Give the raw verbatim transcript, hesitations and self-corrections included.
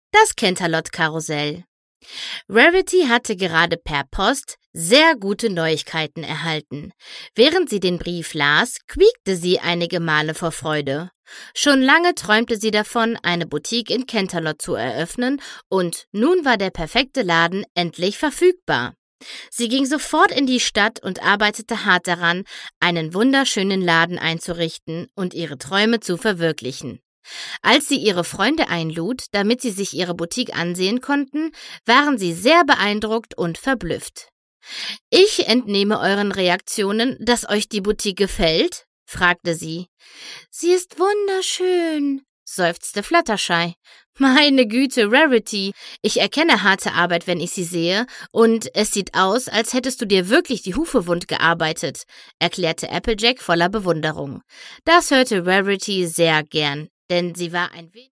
Das Canterlot-Karussell. Rarity hatte gerade per Post sehr gute Neuigkeiten erhalten. Während sie den Brief las, quiekte sie einige Male vor Freude. Schon lange träumte sie davon, eine Boutique in Canterlot zu eröffnen, und nun war der perfekte Laden endlich verfügbar. Sie ging sofort in die Stadt und arbeitete hart daran, einen wunderschönen Laden einzurichten und ihre Träume zu verwirklichen. Als sie ihre Freunde einlud, damit sie sich ihre Boutique ansehen konnten, waren sie sehr beeindruckt und verblüfft. »Ich entnehme euren Reaktionen, dass euch die Boutique gefällt?« fragte sie. »Sie ist wunderschön«, seufzte Fluttershy. »Meine Güte, Rarity, ich erkenne harte Arbeit, wenn ich sie sehe, und es sieht aus, als hättest du dir wirklich die Hufe wund gearbeitet«, erklärte Applejack voller Bewunderung. Das hörte Rarity sehr gern, denn sie war ein wenig